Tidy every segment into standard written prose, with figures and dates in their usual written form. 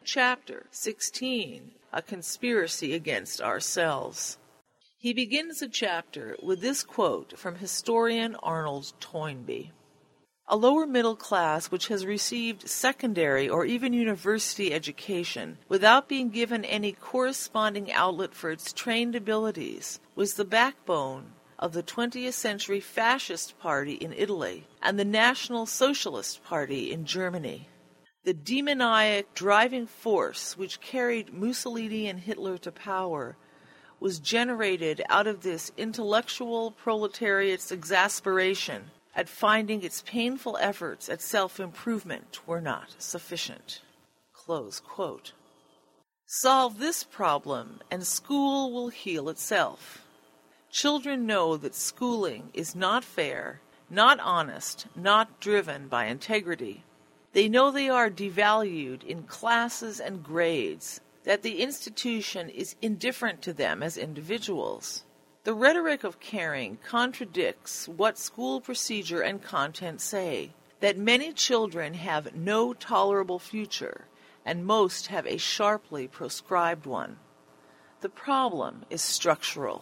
chapter 16, A Conspiracy Against Ourselves. He begins the chapter with this quote from historian Arnold Toynbee. A lower middle class which has received secondary or even university education without being given any corresponding outlet for its trained abilities was the backbone of the 20th century Fascist Party in Italy and the National Socialist Party in Germany. The demoniac driving force which carried Mussolini and Hitler to power was generated out of this intellectual proletariat's exasperation at finding its painful efforts at self-improvement were not sufficient. Close quote. Solve this problem and school will heal itself. Children know that schooling is not fair, not honest, not driven by integrity. They know they are devalued in classes and grades, that the institution is indifferent to them as individuals. The rhetoric of caring contradicts what school procedure and content say, that many children have no tolerable future, and most have a sharply proscribed one. The problem is structural.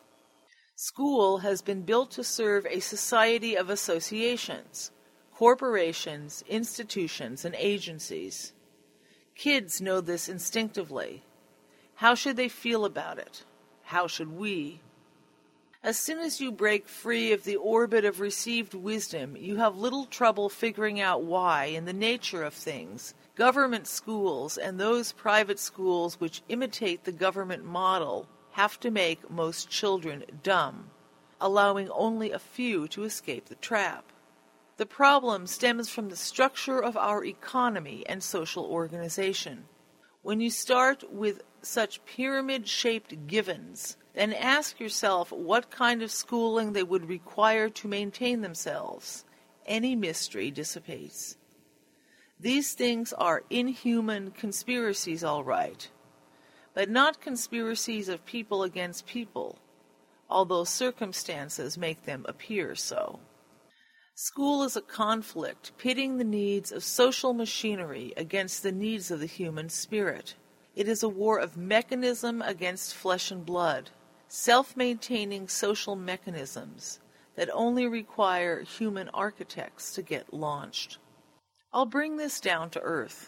School has been built to serve a society of associations, corporations, institutions, and agencies. Kids know this instinctively. How should they feel about it? How should we? As soon as you break free of the orbit of received wisdom, you have little trouble figuring out why, in the nature of things, government schools and those private schools which imitate the government model have to make most children dumb, allowing only a few to escape the trap. The problem stems from the structure of our economy and social organization. When you start with such pyramid-shaped givens, then ask yourself what kind of schooling they would require to maintain themselves. Any mystery dissipates. These things are inhuman conspiracies, all right, but not conspiracies of people against people, although circumstances make them appear so. School is a conflict pitting the needs of social machinery against the needs of the human spirit. It is a war of mechanism against flesh and blood, self-maintaining social mechanisms that only require human architects to get launched. I'll bring this down to earth.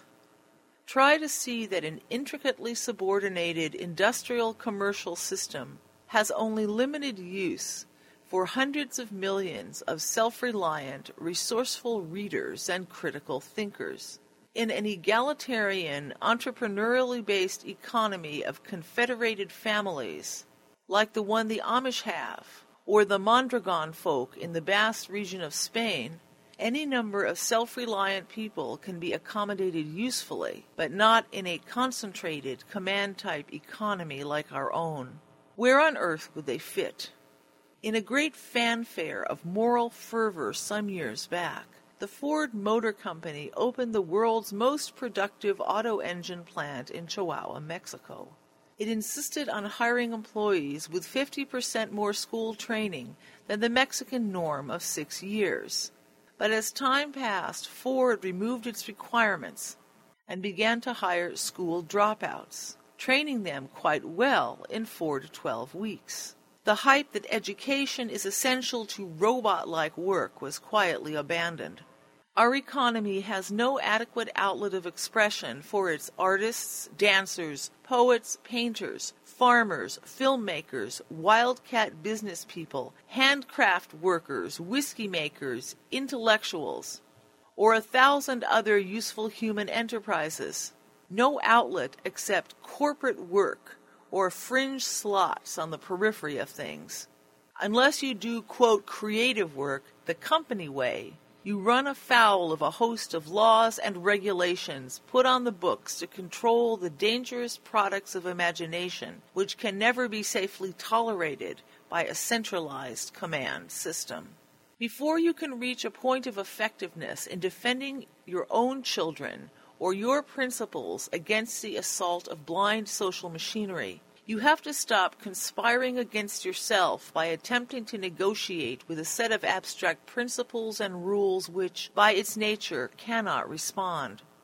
Try to see that an intricately subordinated industrial commercial system has only limited use for hundreds of millions of self-reliant, resourceful readers and critical thinkers. In an egalitarian, entrepreneurially based economy of confederated families, like the one the Amish have, or the Mondragon folk in the Basque region of Spain, any number of self-reliant people can be accommodated usefully, but not in a concentrated, command-type economy like our own. Where on earth would they fit? In a great fanfare of moral fervor some years back, the Ford Motor Company opened the world's most productive auto engine plant in Chihuahua, Mexico. It insisted on hiring employees with 50% more school training than the Mexican norm of 6 years. But as time passed, Ford removed its requirements and began to hire school dropouts, training them quite well in 4 to 12 weeks. The hype that education is essential to robot-like work was quietly abandoned. Our economy has no adequate outlet of expression for its artists, dancers, poets, painters, farmers, filmmakers, wildcat business people, handcraft workers, whiskey makers, intellectuals, or 1,000 other useful human enterprises. No outlet except corporate work or fringe slots on the periphery of things. Unless you do, quote, creative work the company way, you run afoul of a host of laws and regulations put on the books to control the dangerous products of imagination, which can never be safely tolerated by a centralized command system. Before you can reach a point of effectiveness in defending your own children or your principles against the assault of blind social machinery, you have to stop conspiring against yourself by attempting to negotiate with a set of abstract principles and rules which, by its nature, cannot respond.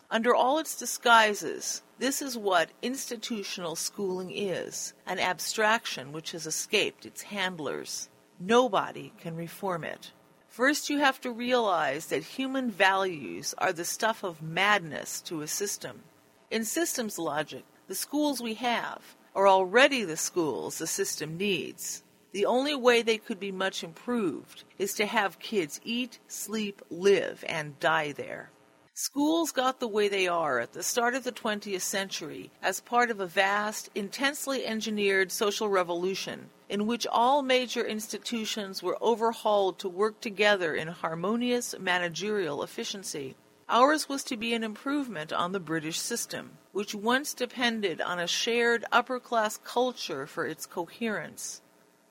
Under all its disguises, this is what institutional schooling is, an abstraction which has escaped its handlers. Nobody can reform it. First, you have to realize that human values are the stuff of madness to a system. In systems logic, the schools we have are already the schools the system needs. The only way they could be much improved is to have kids eat, sleep, live, and die there. Schools got the way they are at the start of the 20th century as part of a vast, intensely engineered social revolution in which all major institutions were overhauled to work together in harmonious managerial efficiency. Ours was to be an improvement on the British system, which once depended on a shared upper-class culture for its coherence.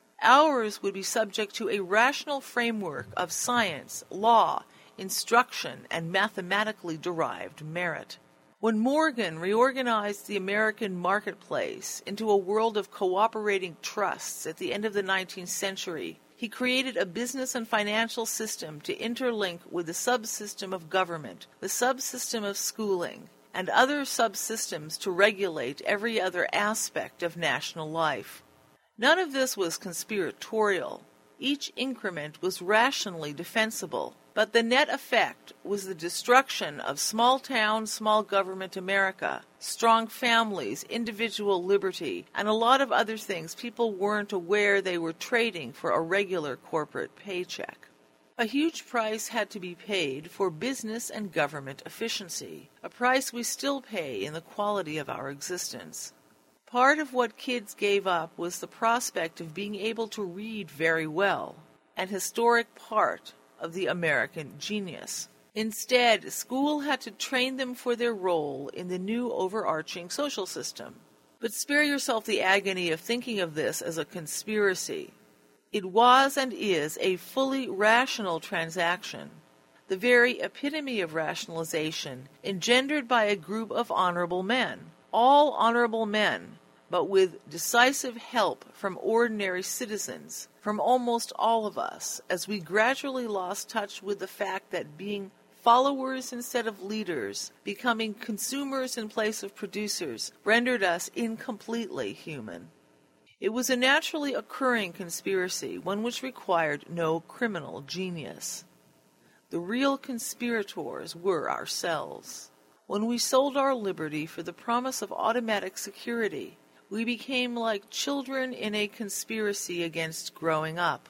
Ours would be subject to a rational framework of science, law, instruction, and mathematically derived merit. When Morgan reorganized the American marketplace into a world of cooperating trusts at the end of the 19th century, he created a business and financial system to interlink with the subsystem of government, the subsystem of schooling, and other subsystems to regulate every other aspect of national life. None of this was conspiratorial. Each increment was rationally defensible, but the net effect was the destruction of small-town, small-government America, strong families, individual liberty, and a lot of other things people weren't aware they were trading for a regular corporate paycheck. A huge price had to be paid for business and government efficiency, a price we still pay in the quality of our existence. Part of what kids gave up was the prospect of being able to read very well, an historic part of the American genius. Instead, school had to train them for their role in the new overarching social system. But spare yourself the agony of thinking of this as a conspiracy. It was and is a fully rational transaction, the very epitome of rationalization, engendered by a group of honorable men, all honorable men, but with decisive help from ordinary citizens, from almost all of us, as we gradually lost touch with the fact that being followers instead of leaders, becoming consumers in place of producers, rendered us incompletely human. It was a naturally occurring conspiracy, one which required no criminal genius. The real conspirators were ourselves. When we sold our liberty for the promise of automatic security, we became like children in a conspiracy against growing up.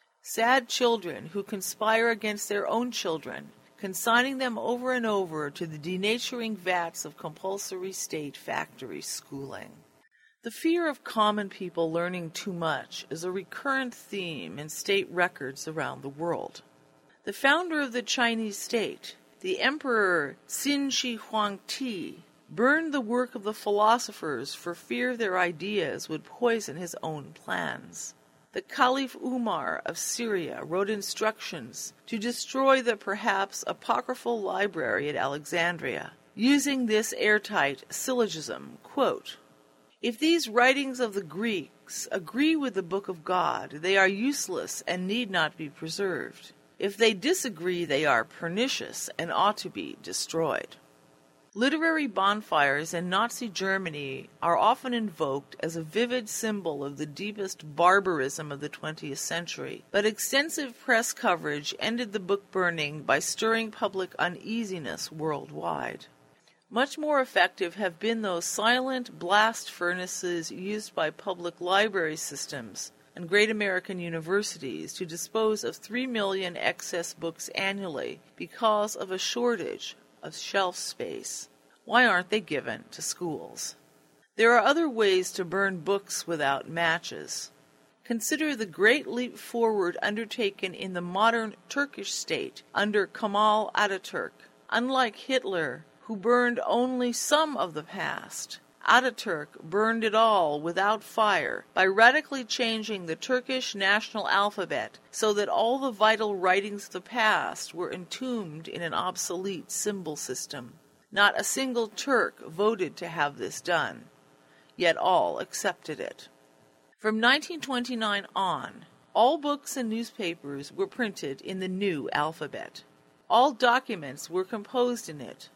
Sad children who conspire against their own children, consigning them over and over to the denaturing vats of compulsory state factory schooling. The fear of common people learning too much is a recurrent theme in state records around the world. The founder of the Chinese state, the Emperor Qin Shi Huangdi, burned the work of the philosophers for fear their ideas would poison his own plans. The Caliph Umar of Syria wrote instructions to destroy the perhaps apocryphal library at Alexandria, using this airtight syllogism, quote, "If these writings of the Greeks agree with the Book of God, they are useless and need not be preserved. If they disagree, they are pernicious and ought to be destroyed." Literary bonfires in Nazi Germany are often invoked as a vivid symbol of the deepest barbarism of the 20th century, but extensive press coverage ended the book burning by stirring public uneasiness worldwide. Much more effective have been those silent blast furnaces used by public library systems and great American universities to dispose of 3 million excess books annually because of a shortage of shelf space. Why aren't they given to schools? There are other ways to burn books without matches. Consider the great leap forward undertaken in the modern Turkish state under Kemal Ataturk. Unlike Hitler, who burned only some of the past, Ataturk burned it all without fire by radically changing the Turkish national alphabet so that all the vital writings of the past were entombed in an obsolete symbol system. Not a single Turk voted to have this done, yet all accepted it. From 1929 on, all books and newspapers were printed in the new alphabet. All documents were composed in it.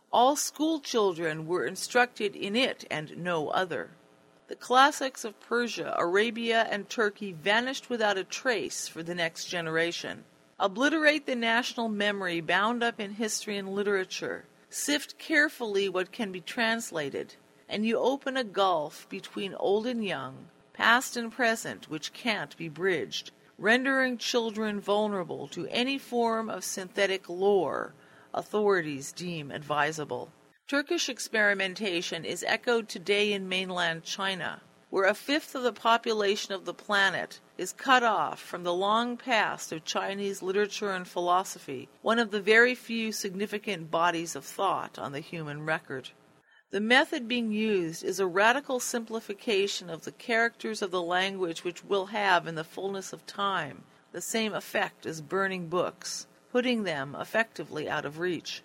All school children were instructed in it and no other. The classics of Persia, Arabia, and Turkey vanished without a trace for the next generation. Obliterate the national memory bound up in history and literature. Sift carefully what can be translated, and you open a gulf between old and young, past and present, which can't be bridged, rendering children vulnerable to any form of synthetic lore authorities deem advisable. Turkish experimentation is echoed today in mainland China, where a fifth of the population of the planet is cut off from the long past of Chinese literature and philosophy, one of the very few significant bodies of thought on the human record. The method being used is a radical simplification of the characters of the language which will have, in the fullness of time, the same effect as burning books, putting them effectively out of reach.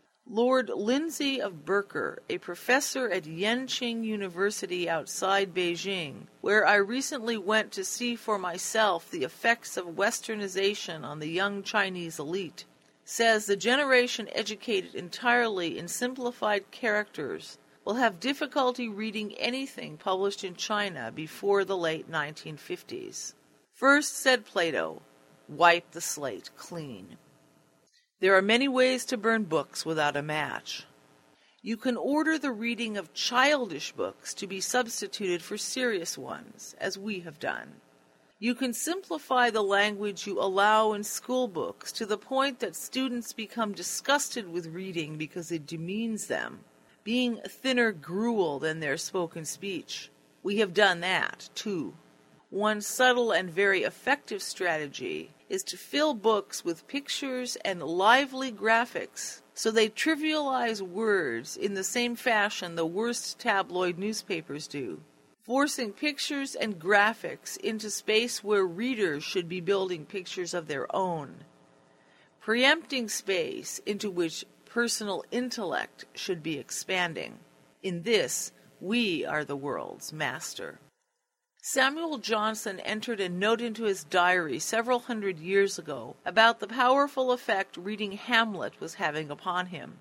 Lord Lindsay of Berker, a professor at Yenching University outside Beijing, where I recently went to see for myself the effects of westernization on the young Chinese elite, says the generation educated entirely in simplified characters will have difficulty reading anything published in China before the late 1950s. First, said Plato, wipe the slate clean. There are many ways to burn books without a match. You can order the reading of childish books to be substituted for serious ones, as we have done. You can simplify the language you allow in school books to the point that students become disgusted with reading because it demeans them, being thinner gruel than their spoken speech. We have done that, too. One subtle and very effective strategy is to fill books with pictures and lively graphics so they trivialize words in the same fashion the worst tabloid newspapers do, forcing pictures and graphics into space where readers should be building pictures of their own, preempting space into which personal intellect should be expanding. In this, we are the world's master. Samuel Johnson entered a note into his diary several hundred years ago about the powerful effect reading Hamlet was having upon him.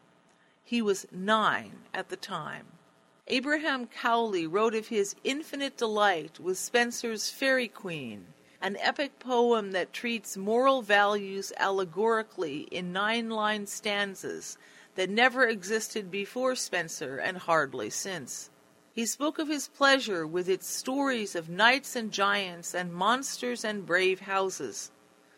He was 9 at the time. Abraham Cowley wrote of his infinite delight with Spenser's Faery Queen, an epic poem that treats moral values allegorically in 9-line stanzas that never existed before Spenser and hardly since. He spoke of his pleasure with its stories of knights and giants and monsters and brave houses.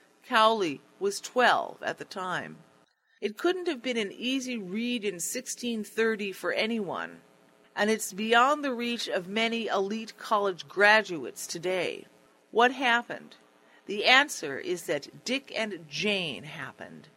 Cowley was 12 at the time. It couldn't have been an easy read in 1630 for anyone, and it's beyond the reach of many elite college graduates today. What happened? The answer is that Dick and Jane happened.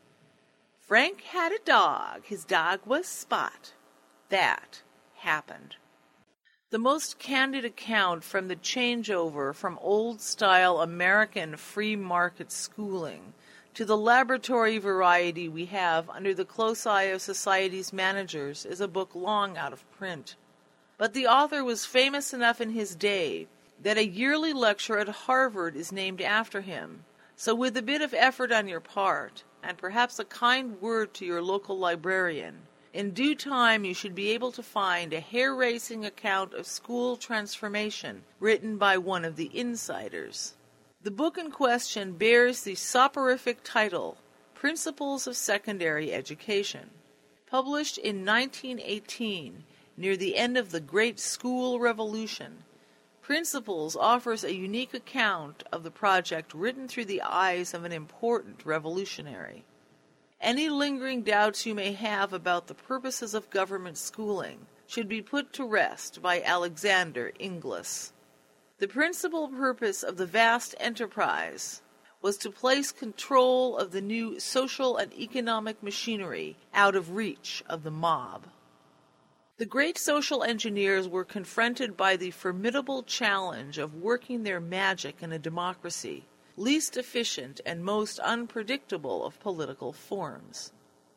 Frank had a dog. His dog was Spot. That happened. The most candid account from the changeover from old-style American free market schooling to the laboratory variety we have under the close eye of society's managers is a book long out of print. But the author was famous enough in his day that a yearly lecture at Harvard is named after him. So with a bit of effort on your part, and perhaps a kind word to your local librarian, in due time you should be able to find a hair-raising account of school transformation written by one of the insiders. The book in question bears the soporific title, Principles of Secondary Education. Published in 1918, near the end of the Great School Revolution, Principles offers a unique account of the project written through the eyes of an important revolutionary. Any lingering doubts you may have about the purposes of government schooling should be put to rest by Alexander Inglis. The principal purpose of the vast enterprise was to place control of the new social and economic machinery out of reach of the mob. The great social engineers were confronted by the formidable challenge of working their magic in a democracy, least efficient and most unpredictable of political forms.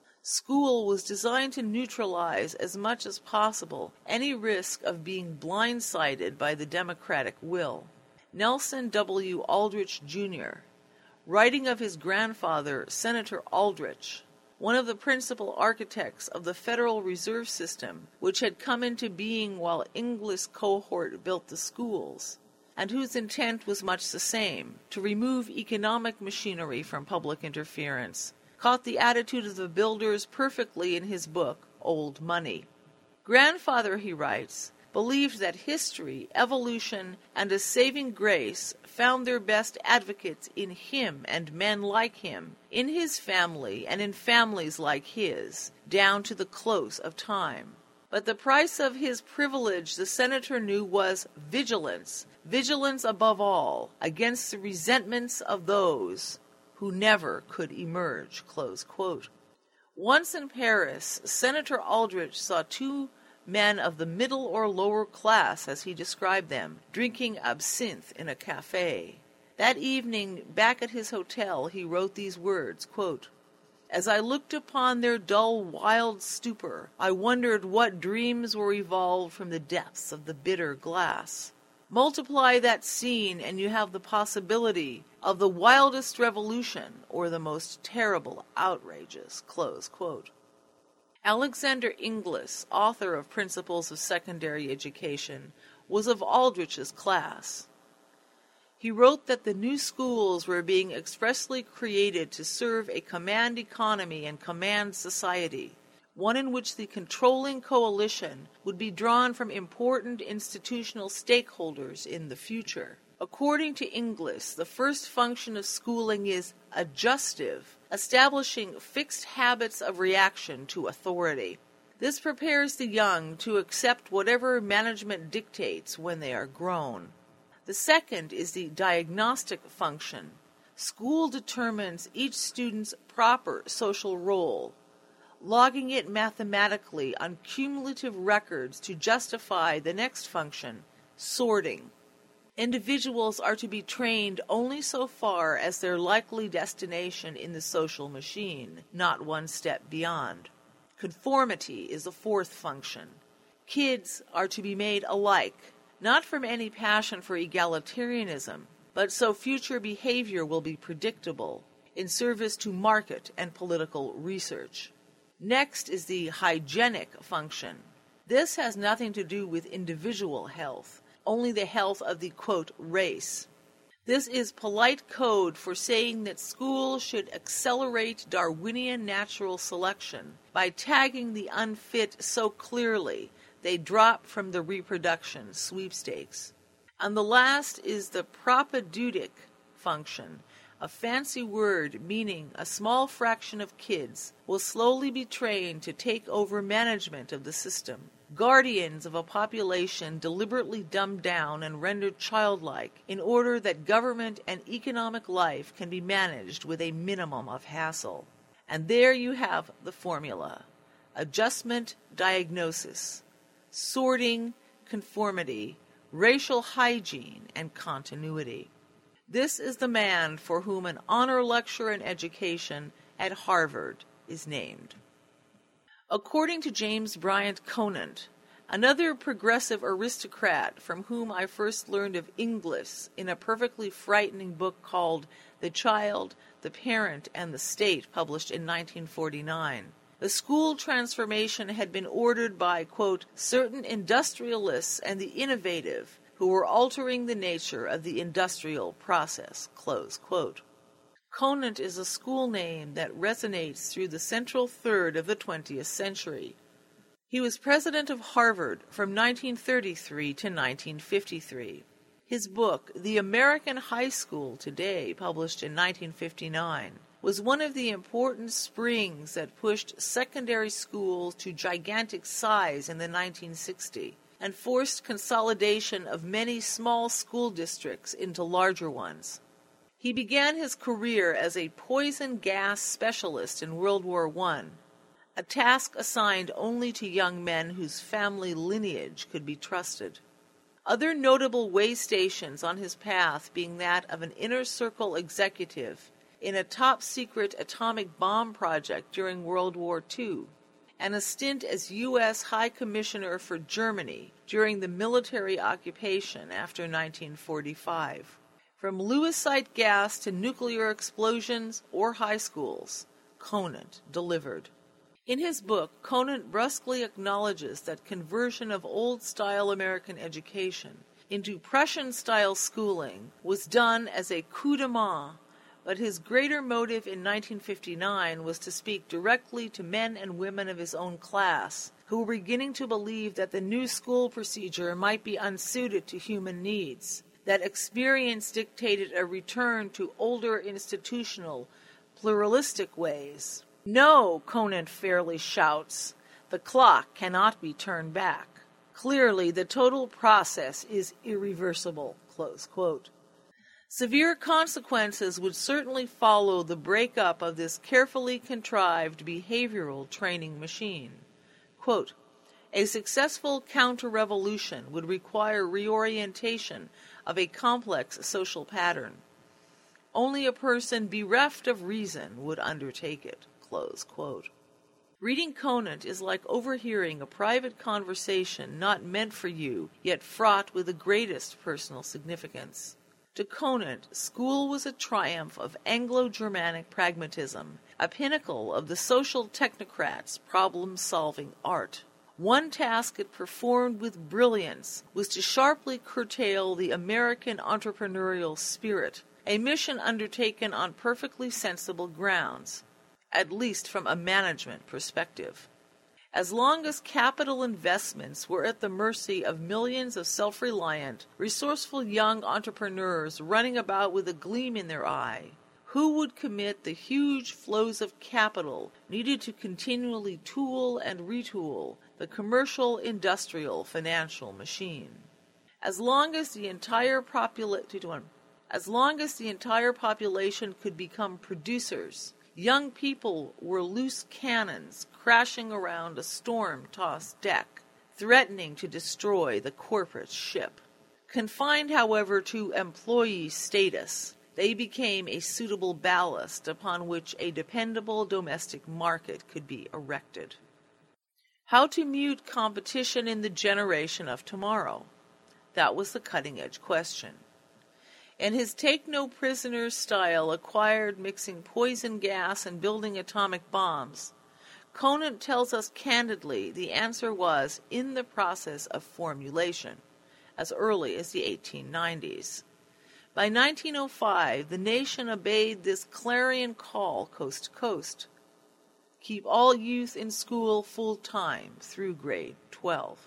School was designed to neutralize as much as possible any risk of being blindsided by the democratic will. Nelson W. Aldrich, Jr., writing of his grandfather, Senator Aldrich, one of the principal architects of the Federal Reserve System, which had come into being while Inglis' cohort built the schools, and whose intent was much the same, to remove economic machinery from public interference, caught the attitude of the builders perfectly in his book, Old Money. Grandfather, he writes, believed that history, evolution, and a saving grace found their best advocates in him and men like him, in his family and in families like his, down to the close of time. But the price of his privilege, the senator knew, was vigilance, vigilance above all, against the resentments of those who never could emerge. Close quote. Once in Paris, Senator Aldrich saw two men of the middle or lower class, as he described them, drinking absinthe in a cafe. That evening, back at his hotel, he wrote these words, quote, "As I looked upon their dull, wild stupor, I wondered what dreams were evolved from the depths of the bitter glass. Multiply that scene, and you have the possibility of the wildest revolution or the most terrible outrages." Close quote. Alexander Inglis, author of Principles of Secondary Education, was of Aldrich's class. He wrote that the new schools were being expressly created to serve a command economy and command society, one in which the controlling coalition would be drawn from important institutional stakeholders in the future. According to Inglis, the first function of schooling is adjustive, establishing fixed habits of reaction to authority. This prepares the young to accept whatever management dictates when they are grown. The second is the diagnostic function. School determines each student's proper social role, logging it mathematically on cumulative records to justify the next function, sorting. Individuals are to be trained only so far as their likely destination in the social machine, not one step beyond. Conformity is the fourth function. Kids are to be made alike, not from any passion for egalitarianism, but so future behavior will be predictable, in service to market and political research. Next is the hygienic function. This has nothing to do with individual health, only the health of the, quote, race. This is polite code for saying that schools should accelerate Darwinian natural selection by tagging the unfit so clearly they drop from the reproduction sweepstakes. And the last is the propedeutic function, a fancy word meaning a small fraction of kids will slowly be trained to take over management of the system, guardians of a population deliberately dumbed down and rendered childlike in order that government and economic life can be managed with a minimum of hassle. And there you have the formula: adjustment, diagnosis, sorting, conformity, racial hygiene, and continuity. This is the man for whom an honor lecture in education at Harvard is named. According to James Bryant Conant, another progressive aristocrat from whom I first learned of Inglis in a perfectly frightening book called The Child, the Parent, and the State, published in 1949, the school transformation had been ordered by, quote, certain industrialists and the innovative who were altering the nature of the industrial process, close quote. Conant is a school name that resonates through the central third of the 20th century. He was president of Harvard from 1933 to 1953. His book, The American High School Today, published in 1959, was one of the important springs that pushed secondary schools to gigantic size in the 1960s and forced consolidation of many small school districts into larger ones. He began his career as a poison gas specialist in World War I, a task assigned only to young men whose family lineage could be trusted. Other notable way stations on his path being that of an inner circle executive in a top-secret atomic bomb project during World War II, and a stint as U.S. High Commissioner for Germany during the military occupation after 1945. From Lewisite gas to nuclear explosions or high schools, Conant delivered. In his book, Conant brusquely acknowledges that conversion of old-style American education into Prussian-style schooling was done as a coup de main, but his greater motive in 1959 was to speak directly to men and women of his own class, who were beginning to believe that the new school procedure might be unsuited to human needs, that experience dictated a return to older institutional, pluralistic ways. No, Conant fairly shouts, the clock cannot be turned back. Clearly, the total process is irreversible, close quote. Severe consequences would certainly follow the breakup of this carefully contrived behavioral training machine. Quote, a successful counter-revolution would require reorientation of a complex social pattern. Only a person bereft of reason would undertake it. Close quote. Reading Conant is like overhearing a private conversation not meant for you, yet fraught with the greatest personal significance. To Conant, school was a triumph of Anglo-Germanic pragmatism, a pinnacle of the social technocrat's problem-solving art. One task it performed with brilliance was to sharply curtail the American entrepreneurial spirit, a mission undertaken on perfectly sensible grounds, at least from a management perspective. As long as capital investments were at the mercy of millions of self-reliant, resourceful young entrepreneurs running about with a gleam in their eye, who would commit the huge flows of capital needed to continually tool and retool the commercial, industrial, financial machine? As long as the entire population could become producers, young people were loose cannons crashing around a storm-tossed deck, threatening to destroy the corporate ship. Confined, however, to employee status, they became a suitable ballast upon which a dependable domestic market could be erected. How to mute competition in the generation of tomorrow? That was the cutting-edge question. In his take-no-prisoners style acquired mixing poison gas and building atomic bombs, Conant tells us candidly the answer was in the process of formulation, as early as the 1890s. By 1905, the nation obeyed this clarion call coast to coast. Keep all youth in school full-time through grade 12.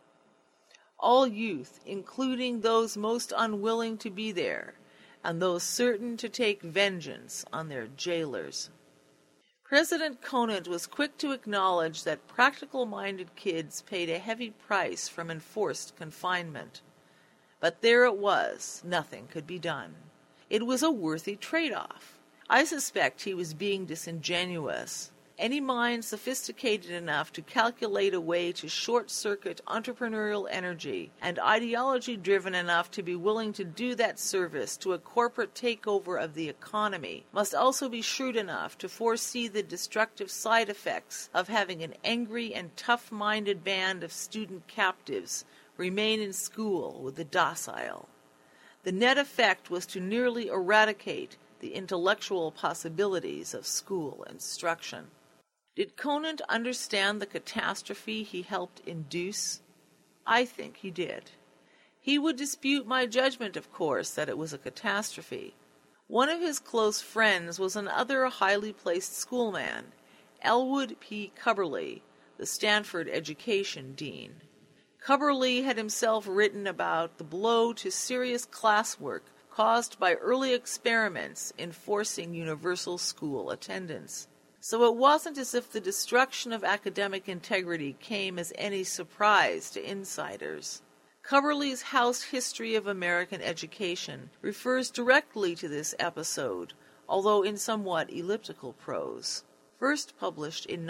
All youth, including those most unwilling to be there, and those certain to take vengeance on their jailers. President Conant was quick to acknowledge that practical-minded kids paid a heavy price from enforced confinement. But there it was, nothing could be done. It was a worthy trade-off. I suspect he was being disingenuous. Any mind sophisticated enough to calculate a way to short-circuit entrepreneurial energy and ideology driven enough to be willing to do that service to a corporate takeover of the economy must also be shrewd enough to foresee the destructive side effects of having an angry and tough-minded band of student captives remain in school with the docile. The net effect was to nearly eradicate the intellectual possibilities of school instruction. Did Conant understand the catastrophe he helped induce? I think he did. He would dispute my judgment, of course, that it was a catastrophe. One of his close friends was another highly placed schoolman, Elwood P. Cubberley, the Stanford education dean. Cubberley had himself written about the blow to serious classwork caused by early experiments in forcing universal school attendance. So it wasn't as if the destruction of academic integrity came as any surprise to insiders. Cubberley's House History of American Education refers directly to this episode, although in somewhat elliptical prose. First published in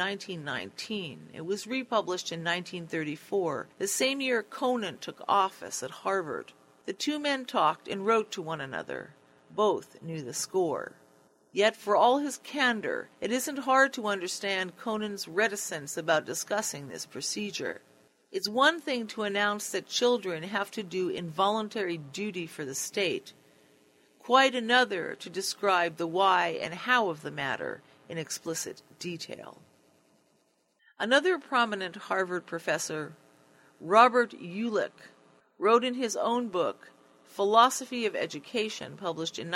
1919, it was republished in 1934, the same year Conant took office at Harvard. The two men talked and wrote to one another. Both knew the score. Yet, for all his candor, it isn't hard to understand Conant's reticence about discussing this procedure. It's one thing to announce that children have to do involuntary duty for the state, quite another to describe the why and how of the matter in explicit detail. Another prominent Harvard professor, Robert Ullick, wrote in his own book, Philosophy of Education, published in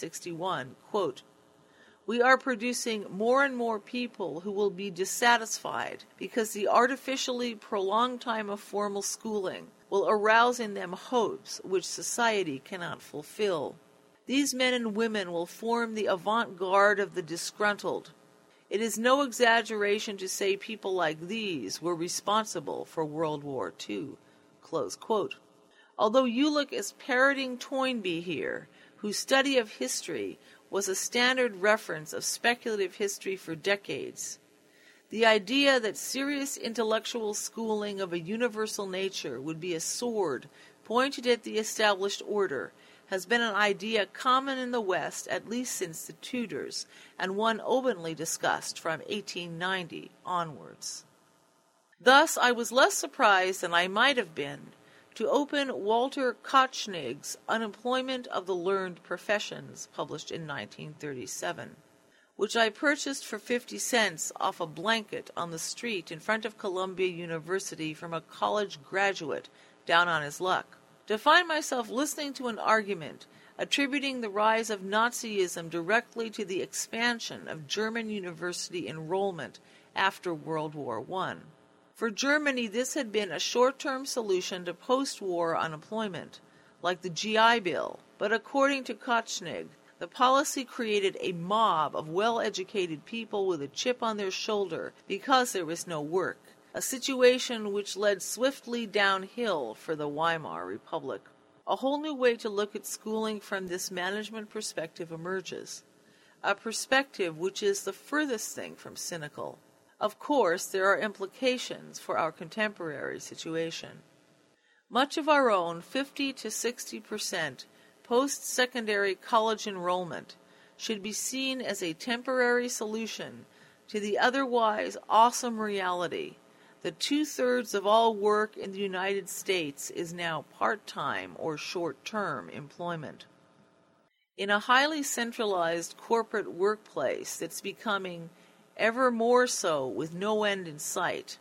1961, quote, "We are producing more and more people who will be dissatisfied because the artificially prolonged time of formal schooling will arouse in them hopes which society cannot fulfill. These men and women will form the avant-garde of the disgruntled. It is no exaggeration to say people like these were responsible for World War II." Close quote. Although Ullick is parroting Toynbee here, whose study of history was a standard reference of speculative history for decades, the idea that serious intellectual schooling of a universal nature would be a sword pointed at the established order has been an idea common in the West at least since the Tudors, and one openly discussed from 1890 onwards. Thus, I was less surprised than I might have been to open Walter Kotchnig's Unemployment of the Learned Professions, published in 1937, which I purchased for 50 cents off a blanket on the street in front of Columbia University from a college graduate down on his luck, to find myself listening to an argument attributing the rise of Nazism directly to the expansion of German university enrollment after World War I. For Germany, this had been a short-term solution to post-war unemployment, like the GI Bill, but according to Kotchnig, the policy created a mob of well-educated people with a chip on their shoulder because there was no work, a situation which led swiftly downhill for the Weimar Republic. A whole new way to look at schooling from this management perspective emerges, a perspective which is the furthest thing from cynical. Of course, there are implications for our contemporary situation. Much of our own 50 to 60% post-secondary college enrollment should be seen as a temporary solution to the otherwise awesome reality that 2/3 of all work in the United States is now part-time or short-term employment. In a highly centralized corporate workplace that's becoming ever more so with no end in sight,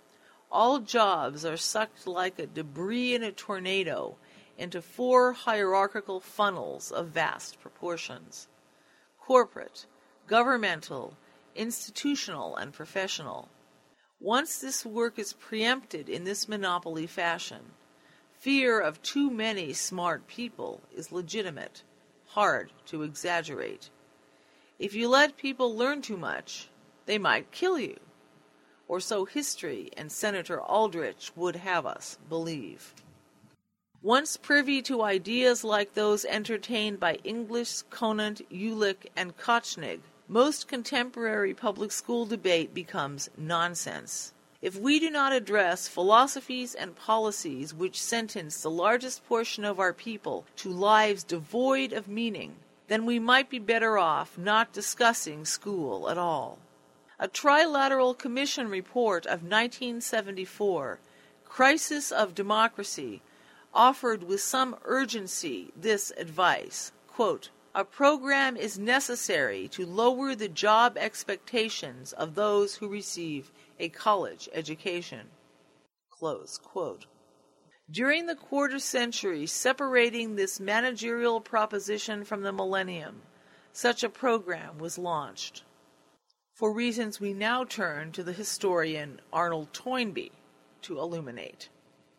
all jobs are sucked like a debris in a tornado into 4 hierarchical funnels of vast proportions: corporate, governmental, institutional, and professional. Once this work is preempted in this monopoly fashion, fear of too many smart people is legitimate, hard to exaggerate. If you let people learn too much, they might kill you, or so history and Senator Aldrich would have us believe. Once privy to ideas like those entertained by Inglis, Conant, Ullick, and Kotchnig, most contemporary public school debate becomes nonsense. If we do not address philosophies and policies which sentence the largest portion of our people to lives devoid of meaning, then we might be better off not discussing school at all. A Trilateral Commission report of 1974, Crisis of Democracy, offered with some urgency this advice, quote, "A program is necessary to lower the job expectations of those who receive a college education." Close quote. During the quarter century separating this managerial proposition from the millennium, such a program was launched. For reasons we now turn to the historian Arnold Toynbee to illuminate.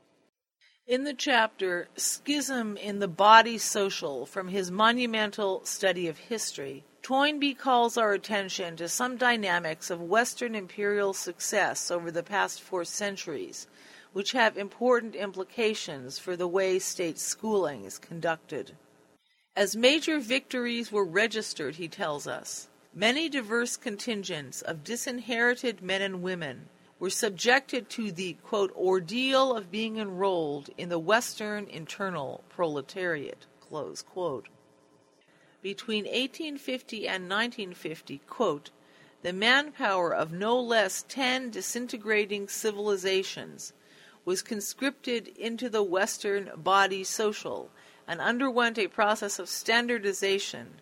In the chapter Schism in the Body Social from his monumental study of history, Toynbee calls our attention to some dynamics of Western imperial success over the past 4 centuries, which have important implications for the way state schooling is conducted. As major victories were registered, he tells us, many diverse contingents of disinherited men and women were subjected to the, quote, ordeal of being enrolled in the Western internal proletariat, close quote. Between 1850 and 1950, quote, the manpower of no less 10 disintegrating civilizations was conscripted into the Western body social and underwent a process of standardization,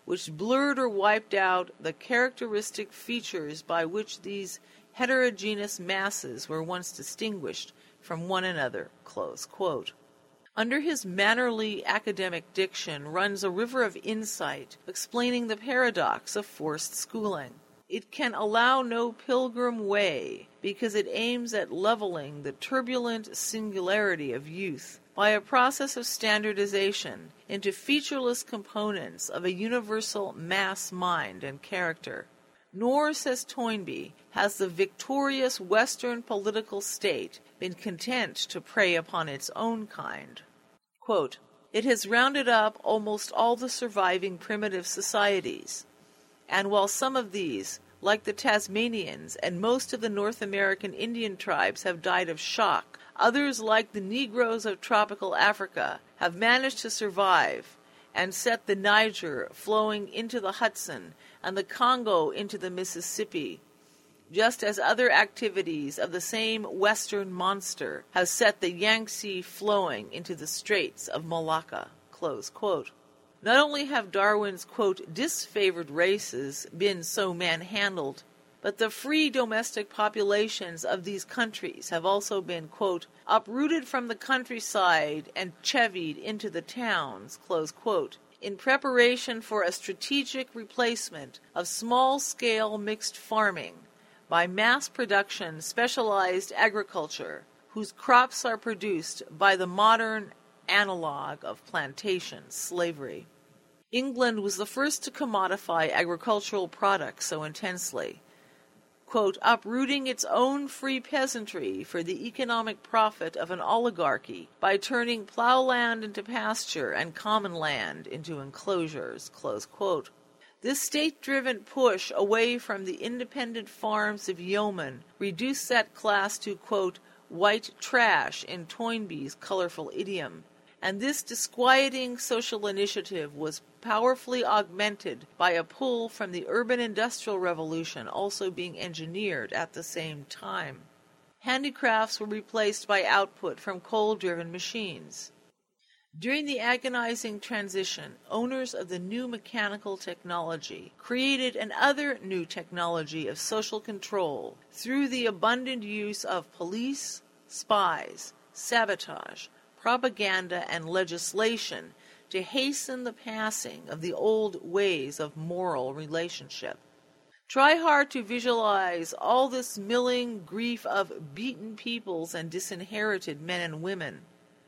which blurred or wiped out the characteristic features by which these heterogeneous masses were once distinguished from one another." Close quote. Under his mannerly academic diction runs a river of insight explaining the paradox of forced schooling. It can allow no pilgrim way because it aims at leveling the turbulent singularity of youth by a process of standardization into featureless components of a universal mass mind and character. Nor, says Toynbee, has the victorious Western political state been content to prey upon its own kind. Quote, "It has rounded up almost all the surviving primitive societies, and while some of these, like the Tasmanians and most of the North American Indian tribes, have died of shock, others, like the Negroes of tropical Africa, have managed to survive and set the Niger flowing into the Hudson and the Congo into the Mississippi, just as other activities of the same Western monster have set the Yangtze flowing into the Straits of Malacca." Close quote. Not only have Darwin's, quote, "disfavored races" been so manhandled, but the free domestic populations of these countries have also been, quote, "uprooted from the countryside and chevied into the towns," close quote, in preparation for a strategic replacement of small-scale mixed farming by mass production specialized agriculture, whose crops are produced by the modern analog of plantation slavery. England was the first to commodify agricultural products so intensely, quote, "uprooting its own free peasantry for the economic profit of an oligarchy by turning plowland into pasture and common land into enclosures," close quote. This state-driven push away from the independent farms of yeomen reduced that class to, quote, "white trash," in Toynbee's colorful idiom, and this disquieting social initiative was powerfully augmented by a pull from the urban industrial revolution also being engineered at the same time. Handicrafts were replaced by output from coal-driven machines. During the agonizing transition, owners of the new mechanical technology created another new technology of social control through the abundant use of police, spies, sabotage, propaganda, and legislation to hasten the passing of the old ways of moral relationship. Try hard to visualize all this milling grief of beaten peoples and disinherited men and women.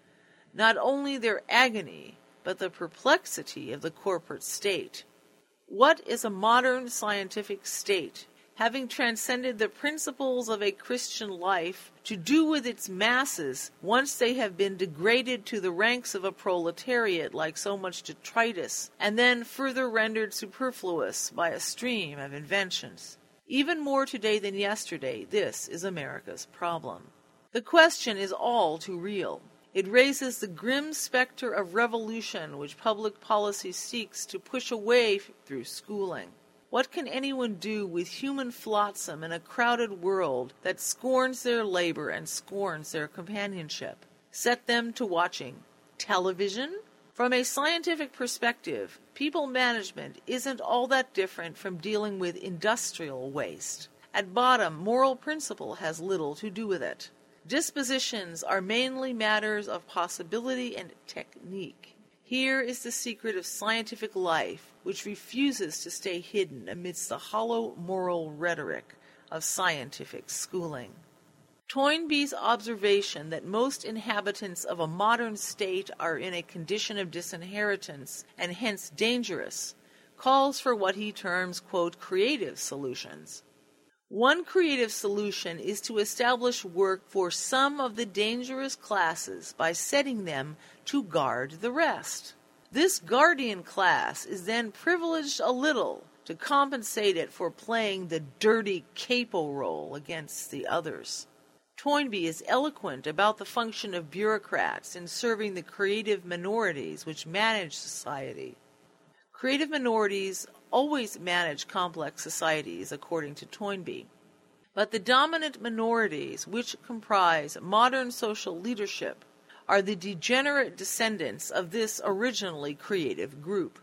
Not only their agony, but the perplexity of the corporate state. What is a modern scientific state, having transcended the principles of a Christian life, to do with its masses once they have been degraded to the ranks of a proletariat like so much detritus, and then further rendered superfluous by a stream of inventions? Even more today than yesterday, this is America's problem. The question is all too real. It raises the grim specter of revolution which public policy seeks to push away through schooling. What can anyone do with human flotsam in a crowded world that scorns their labor and scorns their companionship? Set them to watching television? From a scientific perspective, people management isn't all that different from dealing with industrial waste. At bottom, moral principle has little to do with it. Dispositions are mainly matters of possibility and technique. Here is the secret of scientific life, which refuses to stay hidden amidst the hollow moral rhetoric of scientific schooling. Toynbee's observation that most inhabitants of a modern state are in a condition of disinheritance and hence dangerous calls for what he terms, quote, "creative solutions." One creative solution is to establish work for some of the dangerous classes by setting them to guard the rest. This guardian class is then privileged a little to compensate it for playing the dirty capo role against the others. Toynbee is eloquent about the function of bureaucrats in serving the creative minorities which manage society. Creative minorities always manage complex societies, according to Toynbee. But the dominant minorities which comprise modern social leadership are the degenerate descendants of this originally creative group.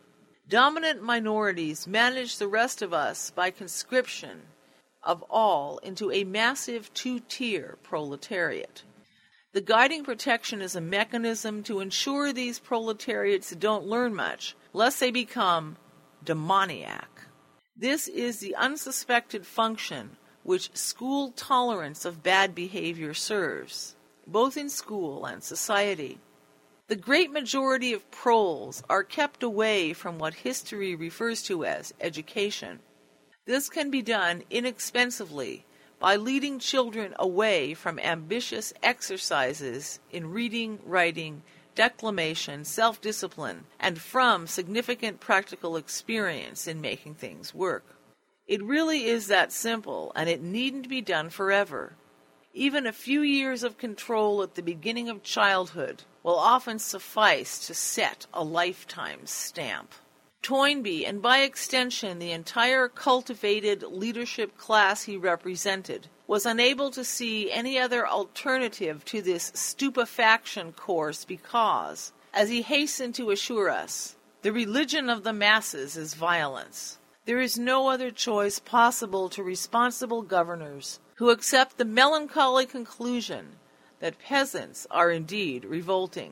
Dominant minorities manage the rest of us by conscription of all into a massive two-tier proletariat. The guiding protection is a mechanism to ensure these proletariats don't learn much, lest they become demoniac. This is the unsuspected function which school tolerance of bad behavior serves, both in school and society. The great majority of proles are kept away from what history refers to as education. This can be done inexpensively by leading children away from ambitious exercises in reading, writing, declamation, self-discipline, and from significant practical experience in making things work. It really is that simple, and it needn't be done forever. Even a few years of control at the beginning of childhood will often suffice to set a lifetime stamp. Toynbee, and by extension the entire cultivated leadership class he represented, was unable to see any other alternative to this stupefaction course because, as he hastened to assure us, the religion of the masses is violence. There is no other choice possible to responsible governors who accept the melancholy conclusion that peasants are indeed revolting.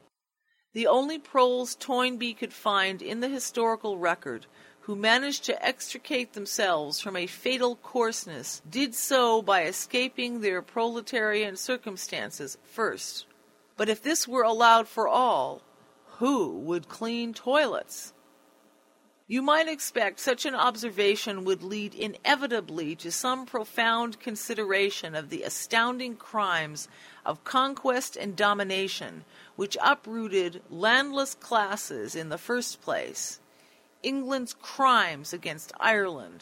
The only proles Toynbee could find in the historical record who managed to extricate themselves from a fatal coarseness did so by escaping their proletarian circumstances first. But if this were allowed for all, who would clean toilets? You might expect such an observation would lead inevitably to some profound consideration of the astounding crimes of conquest and domination which uprooted landless classes in the first place, England's crimes against Ireland,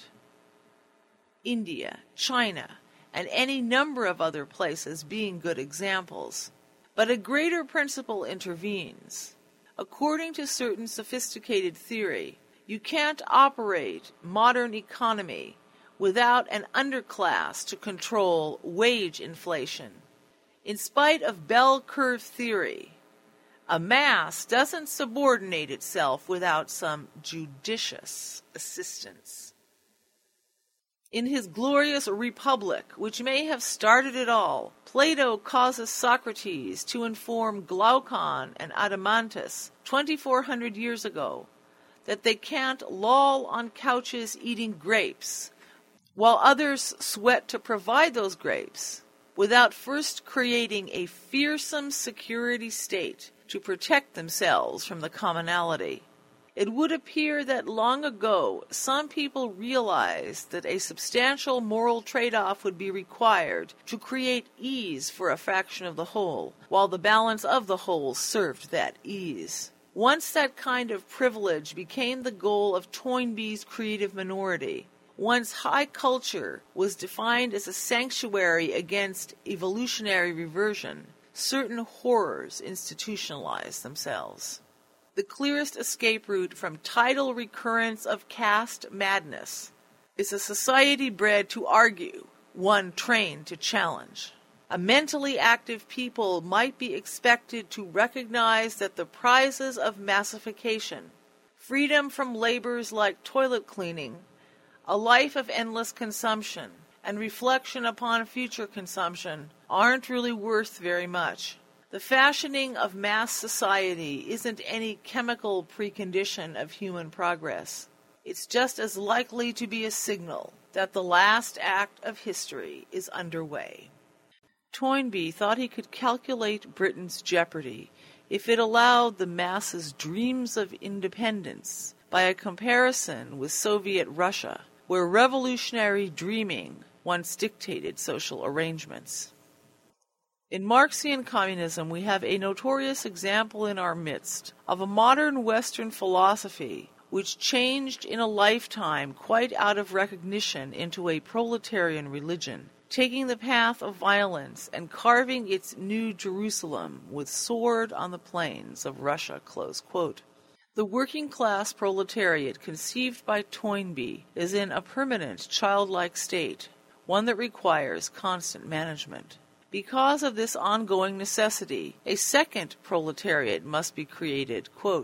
India, China, and any number of other places being good examples. But a greater principle intervenes. According to certain sophisticated theory, you can't operate modern economy without an underclass to control wage inflation. In spite of bell curve theory, a mass doesn't subordinate itself without some judicious assistance. In his glorious Republic, which may have started it all, Plato causes Socrates to inform Glaucon and Adeimantus 2,400 years ago that they can't loll on couches eating grapes, while others sweat to provide those grapes, without first creating a fearsome security state to protect themselves from the commonality. It would appear that long ago some people realized that a substantial moral trade-off would be required to create ease for a fraction of the whole, while the balance of the whole served that ease. Once that kind of privilege became the goal of Toynbee's creative minority, once high culture was defined as a sanctuary against evolutionary reversion, certain horrors institutionalized themselves. The clearest escape route from tidal recurrence of caste madness is a society bred to argue, one trained to challenge. A mentally active people might be expected to recognize that the prizes of massification, freedom from labors like toilet cleaning, a life of endless consumption, and reflection upon future consumption aren't really worth very much. The fashioning of mass society isn't any chemical precondition of human progress. It's just as likely to be a signal that the last act of history is underway. Toynbee thought he could calculate Britain's jeopardy if it allowed the masses dreams of independence by a comparison with Soviet Russia, where revolutionary dreaming once dictated social arrangements. In Marxian communism, we have a notorious example in our midst of a modern Western philosophy which changed in a lifetime quite out of recognition into a proletarian religion, taking the path of violence and carving its new Jerusalem with sword on the plains of Russia." Close quote. The working-class proletariat conceived by Toynbee is in a permanent childlike state, one that requires constant management. Because of this ongoing necessity, a second proletariat must be created, quote,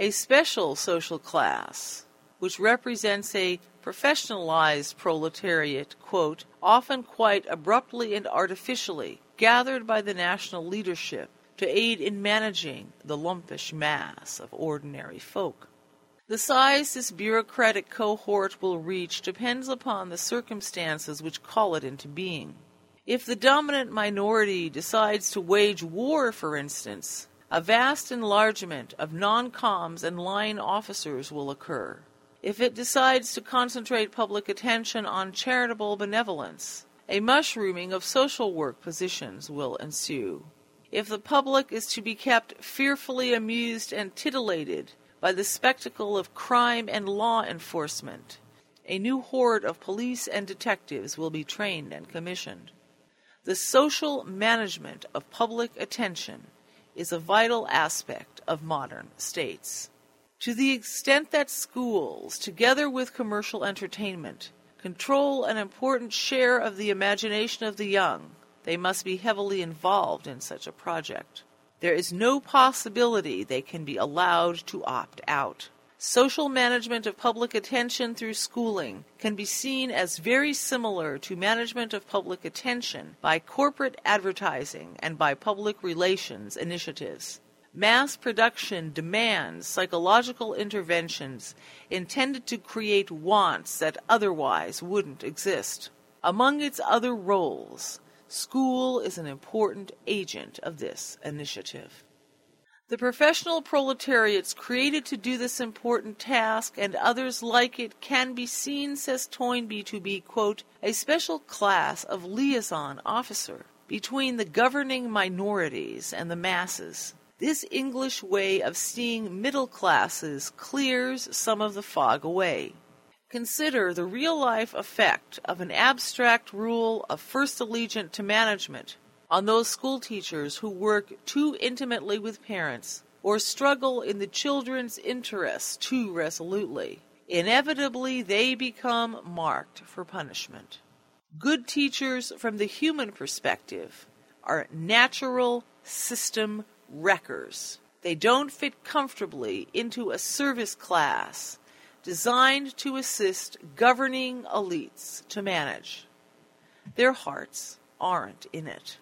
A special social class, which represents a professionalized proletariat, quote, often quite abruptly and artificially gathered by the national leadership to aid in managing the lumpish mass of ordinary folk. The size this bureaucratic cohort will reach depends upon the circumstances which call it into being. If the dominant minority decides to wage war, for instance, a vast enlargement of non-coms and line officers will occur. If it decides to concentrate public attention on charitable benevolence, a mushrooming of social work positions will ensue. If the public is to be kept fearfully amused and titillated by the spectacle of crime and law enforcement, a new horde of police and detectives will be trained and commissioned. The social management of public attention is a vital aspect of modern states. To the extent that schools, together with commercial entertainment, control an important share of the imagination of the young, they must be heavily involved in such a project. There is no possibility they can be allowed to opt out. Social management of public attention through schooling can be seen as very similar to management of public attention by corporate advertising and by public relations initiatives. Mass production demands psychological interventions intended to create wants that otherwise wouldn't exist. Among its other roles, school is an important agent of this initiative. The professional proletariats created to do this important task and others like it can be seen, says Toynbee, to be, quote, a special class of liaison officer between the governing minorities and the masses. This English way of seeing middle classes clears some of the fog away. Consider the real-life effect of an abstract rule of first allegiance to management on those school teachers who work too intimately with parents or struggle in the children's interests too resolutely. Inevitably, they become marked for punishment. Good teachers, from the human perspective, are natural system wreckers. They don't fit comfortably into a service class designed to assist governing elites to manage. Their hearts aren't in it.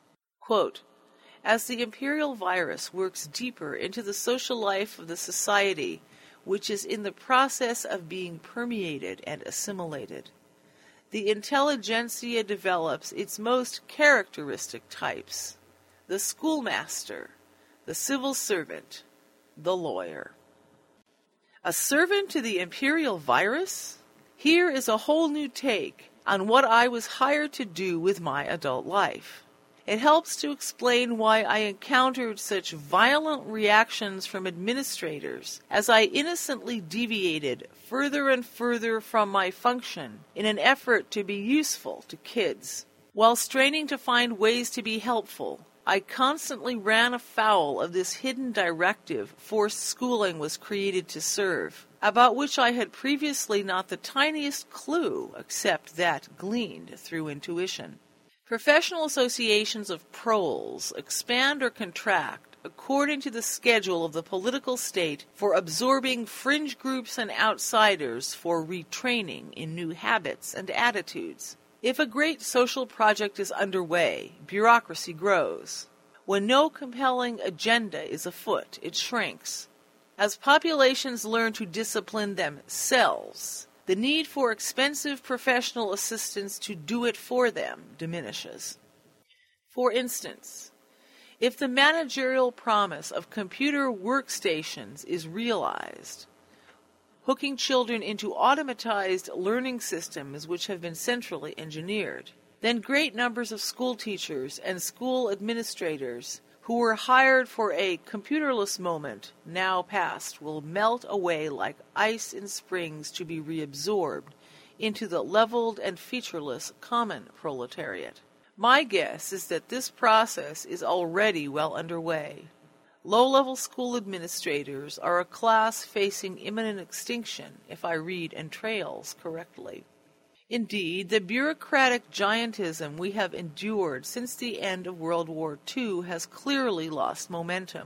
Quote, as the imperial virus works deeper into the social life of the society, which is in the process of being permeated and assimilated, the intelligentsia develops its most characteristic types: the schoolmaster, the civil servant, the lawyer. A servant to the imperial virus? Here is a whole new take on what I was hired to do with my adult life. It helps to explain why I encountered such violent reactions from administrators as I innocently deviated further and further from my function in an effort to be useful to kids. While straining to find ways to be helpful, I constantly ran afoul of this hidden directive forced schooling was created to serve, about which I had previously not the tiniest clue except that gleaned through intuition. Professional associations of proles expand or contract according to the schedule of the political state for absorbing fringe groups and outsiders for retraining in new habits and attitudes. If a great social project is underway, bureaucracy grows. When no compelling agenda is afoot, it shrinks. As populations learn to discipline themselves, the need for expensive professional assistance to do it for them diminishes. For instance, if the managerial promise of computer workstations is realized, hooking children into automatized learning systems which have been centrally engineered, then great numbers of school teachers and school administrators who were hired for a computerless moment now past will melt away like ice in springs to be reabsorbed into the leveled and featureless common proletariat. My guess is that this process is already well underway. Low-level school administrators are a class facing imminent extinction, if I read entrails correctly. Indeed, the bureaucratic giantism we have endured since the end of World War II has clearly lost momentum.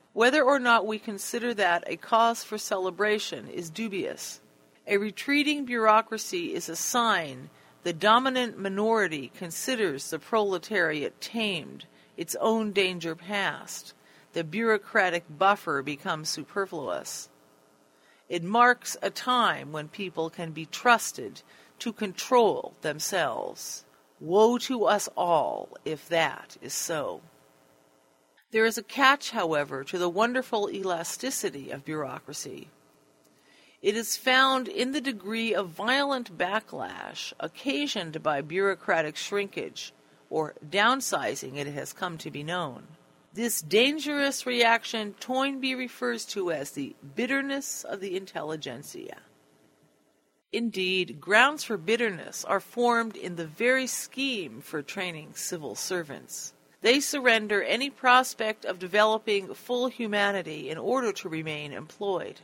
Whether or not we consider that a cause for celebration is dubious. A retreating bureaucracy is a sign the dominant minority considers the proletariat tamed, its own danger past. The bureaucratic buffer becomes superfluous. It marks a time when people can be trusted to control themselves. Woe to us all if that is so. There is a catch, however, to the wonderful elasticity of bureaucracy. It is found in the degree of violent backlash occasioned by bureaucratic shrinkage, or downsizing it has come to be known. This dangerous reaction Toynbee refers to as the bitterness of the intelligentsia. Indeed, grounds for bitterness are formed in the very scheme for training civil servants. They surrender any prospect of developing full humanity in order to remain employed.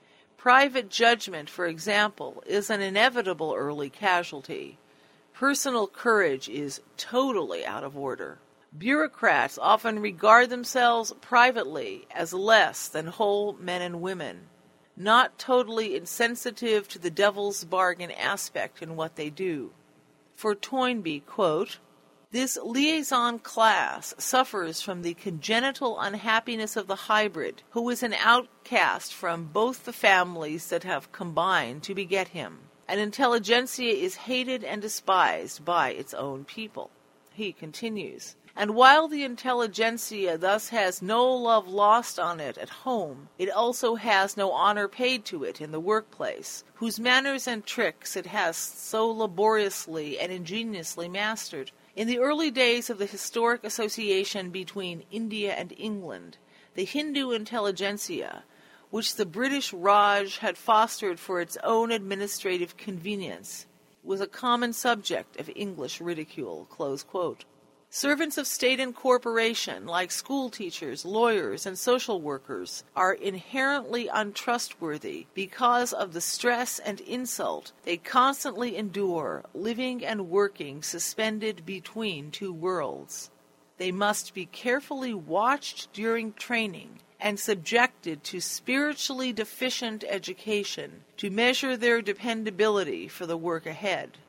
Private judgment, for example, is an inevitable early casualty. Personal courage is totally out of order. Bureaucrats often regard themselves privately as less than whole men and women, not totally insensitive to the devil's bargain aspect in what they do. For Toynbee, quote, "This liaison class suffers from the congenital unhappiness of the hybrid, who is an outcast from both the families that have combined to beget him. An intelligentsia is hated and despised by its own people." He continues, "And while the intelligentsia thus has no love lost on it at home, it also has no honor paid to it in the workplace, whose manners and tricks it has so laboriously and ingeniously mastered. In the early days of the historic association between India and England, the Hindu intelligentsia, which the British Raj had fostered for its own administrative convenience, was a common subject of English ridicule." Close quote. Servants of state and corporation, like school teachers, lawyers, and social workers, are inherently untrustworthy because of the stress and insult they constantly endure, living and working suspended between two worlds. They must be carefully watched during training and subjected to spiritually deficient education to measure their dependability for the work ahead.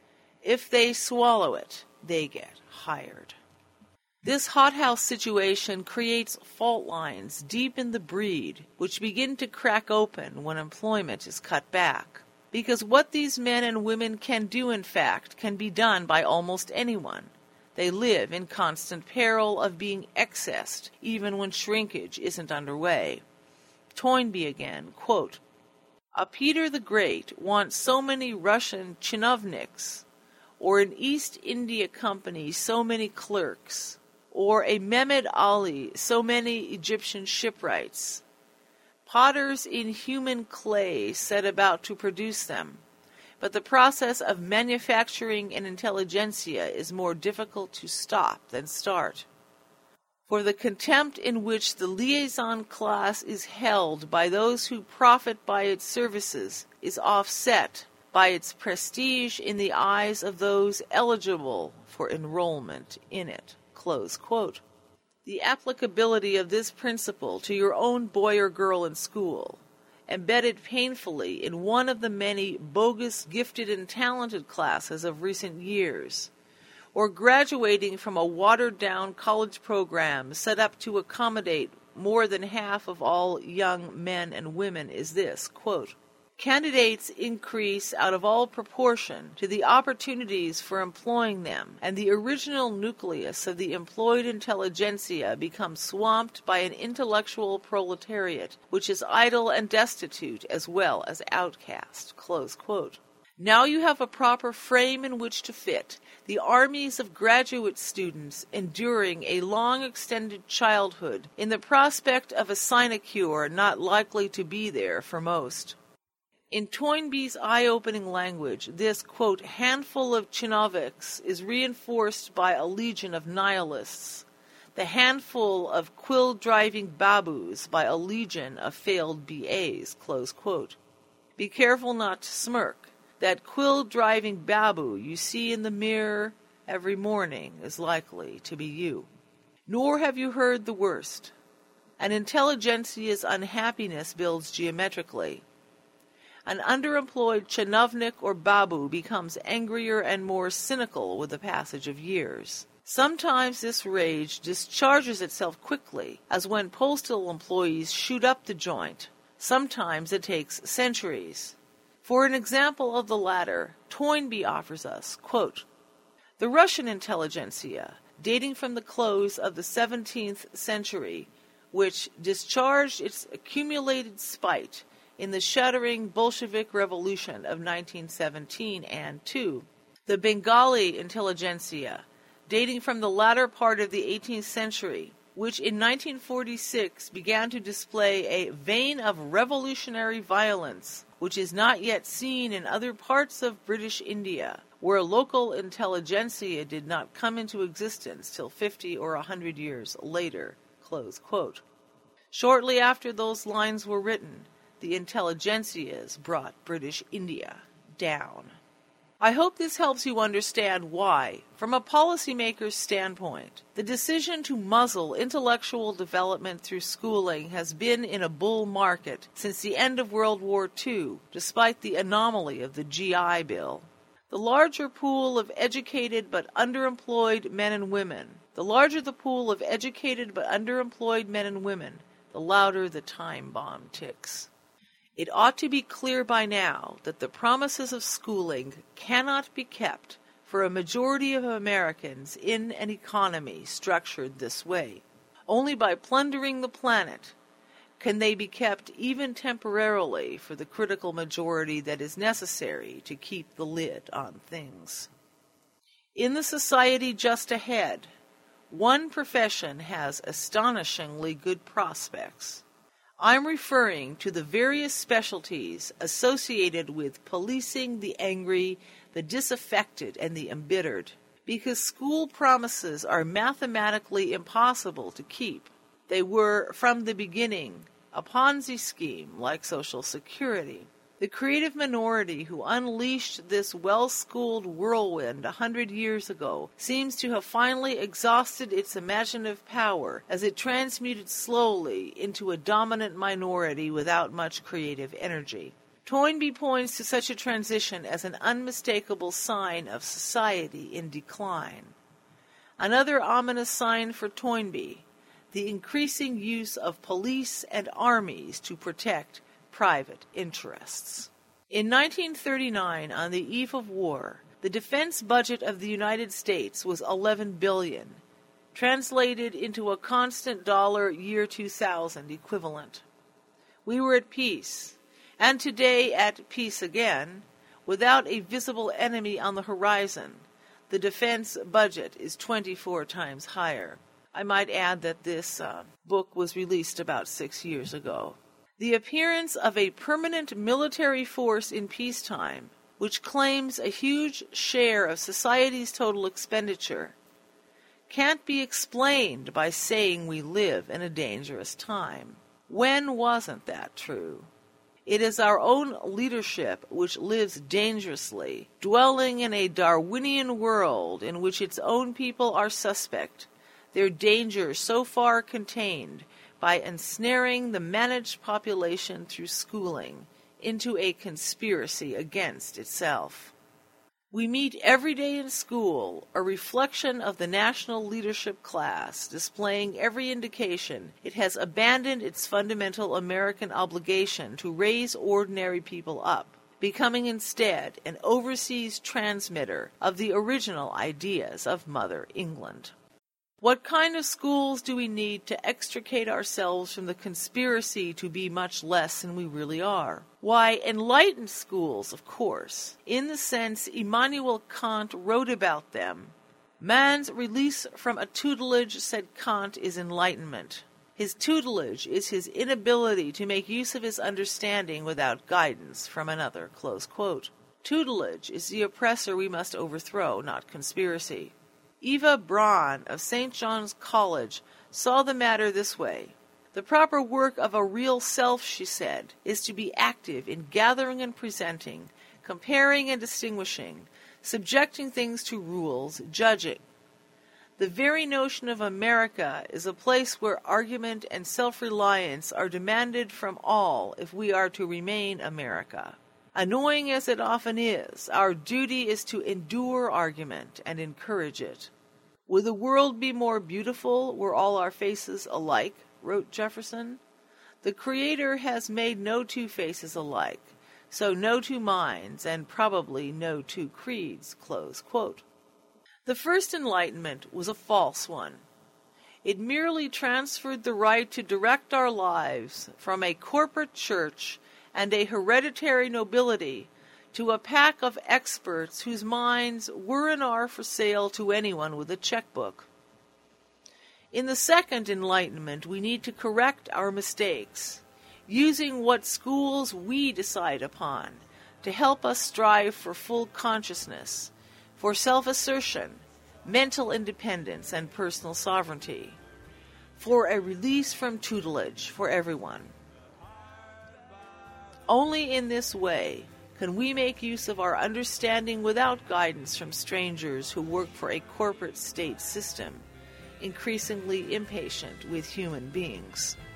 If they swallow it, they get hired. This hothouse situation creates fault lines deep in the breed, which begin to crack open when employment is cut back. Because what these men and women can do, in fact, can be done by almost anyone. They live in constant peril of being excessed, even when shrinkage isn't underway. Toynbee again, quote, "A Peter the Great wants so many Russian chinovniks, or an East India Company so many clerks, or a Mehmed Ali so many Egyptian shipwrights. Potters in human clay set about to produce them, but the process of manufacturing an intelligentsia is more difficult to stop than start. For the contempt in which the liaison class is held by those who profit by its services is offset by its prestige in the eyes of those eligible for enrollment in it." Close quote. The applicability of this principle to your own boy or girl in school, embedded painfully in one of the many bogus gifted and talented classes of recent years, or graduating from a watered-down college program set up to accommodate more than half of all young men and women, is this, quote, "Candidates increase out of all proportion to the opportunities for employing them, and the original nucleus of the employed intelligentsia becomes swamped by an intellectual proletariat, which is idle and destitute as well as outcast." Close quote. Now you have a proper frame in which to fit the armies of graduate students enduring a long extended childhood in the prospect of a sinecure not likely to be there for most. In Toynbee's eye-opening language, this, quote, "handful of chinovniks" is reinforced by a legion of nihilists, the handful of quill-driving babus by a legion of failed BAs, close quote. Be careful not to smirk. That quill-driving babu you see in the mirror every morning is likely to be you. Nor have you heard the worst. and intelligentsia's unhappiness builds geometrically. An underemployed chinovnik or babu becomes angrier and more cynical with the passage of years. Sometimes this rage discharges itself quickly, as when postal employees shoot up the joint. Sometimes it takes centuries. For an example of the latter, Toynbee offers us, quote, "The Russian intelligentsia, dating from the close of the 17th century, which discharged its accumulated spite in the shuddering Bolshevik Revolution of 1917, and 2. The Bengali intelligentsia, dating from the latter part of the 18th century, which in 1946 began to display a vein of revolutionary violence which is not yet seen in other parts of British India, where local intelligentsia did not come into existence till 50 or 100 years later." Close quote. Shortly after those lines were written, the intelligentsias brought British India down. I hope this helps you understand why, from a policymaker's standpoint, the decision to muzzle intellectual development through schooling has been in a bull market since the end of World War II, despite the anomaly of the GI Bill. The larger pool of educated but underemployed men and women, the larger the pool of educated but underemployed men and women, the louder the time bomb ticks. It ought to be clear by now that the promises of schooling cannot be kept for a majority of Americans in an economy structured this way. Only by plundering the planet can they be kept even temporarily for the critical majority that is necessary to keep the lid on things. In the society just ahead, one profession has astonishingly good prospects. I'm referring to the various specialties associated with policing the angry, the disaffected, and the embittered, because school promises are mathematically impossible to keep. They were, from the beginning, a Ponzi scheme like Social Security. The creative minority who unleashed this well-schooled whirlwind 100 years ago seems to have finally exhausted its imaginative power as it transmuted slowly into a dominant minority without much creative energy. Toynbee points to such a transition as an unmistakable sign of society in decline. Another ominous sign for Toynbee, the increasing use of police and armies to protect private interests. In 1939, on the eve of war, the defense budget of the United States was $11 billion, translated into a constant dollar year 2000 equivalent. We were at peace, and today at peace again, without a visible enemy on the horizon. The defense budget is 24 times higher. I might add that this book was released about 6 years ago. The appearance of a permanent military force in peacetime, which claims a huge share of society's total expenditure, can't be explained by saying we live in a dangerous time. When wasn't that true? It is our own leadership which lives dangerously, dwelling in a Darwinian world in which its own people are suspect, their danger so far contained by ensnaring the managed population through schooling into a conspiracy against itself. We meet every day in school a reflection of the national leadership class, displaying every indication it has abandoned its fundamental American obligation to raise ordinary people up, becoming instead an overseas transmitter of the original ideas of Mother England. What kind of schools do we need to extricate ourselves from the conspiracy to be much less than we really are? Why, enlightened schools, of course, in the sense Immanuel Kant wrote about them. Man's release from a tutelage, said Kant, is enlightenment. His tutelage is his inability to make use of his understanding without guidance from another. Close quote. Tutelage is the oppressor we must overthrow, not conspiracy. Eva Braun of St. John's College saw the matter this way. The proper work of a real self, she said, is to be active in gathering and presenting, comparing and distinguishing, subjecting things to rules, judging. The very notion of America is a place where argument and self-reliance are demanded from all if we are to remain America. Annoying as it often is, our duty is to endure argument and encourage it. Would the world be more beautiful were all our faces alike, wrote Jefferson. The Creator has made no two faces alike, so no two minds, and probably no two creeds, close quote. The first Enlightenment was a false one. It merely transferred the right to direct our lives from a corporate church and a hereditary nobility to a pack of experts whose minds were and are for sale to anyone with a checkbook. In the second Enlightenment, we need to correct our mistakes, using what schools we decide upon to help us strive for full consciousness, for self-assertion, mental independence, and personal sovereignty, for a release from tutelage for everyone. Only in this way can we make use of our understanding without guidance from strangers who work for a corporate state system, increasingly impatient with human beings.